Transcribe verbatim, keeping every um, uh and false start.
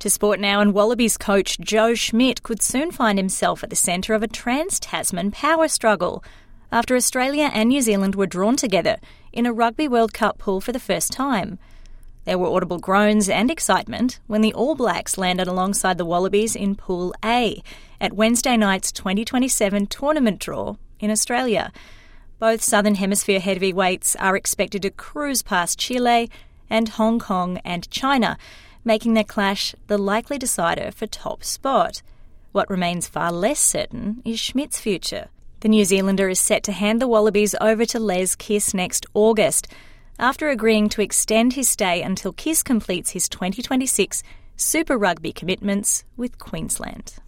To sport now, and Wallabies coach Joe Schmidt could soon find himself at the centre of a trans-Tasman power struggle after Australia and New Zealand were drawn together in a Rugby World Cup pool for the first time. There were audible groans and excitement when the All Blacks landed alongside the Wallabies in Pool A at Wednesday night's twenty twenty-seven tournament draw in Australia. Both Southern Hemisphere heavyweights are expected to cruise past Chile and Hong Kong and China, making their clash the likely decider for top spot. What remains far less certain is Schmidt's future. The New Zealander is set to hand the Wallabies over to Les Kiss next August, after agreeing to extend his stay until Kiss completes his twenty twenty-six Super Rugby commitments with Queensland.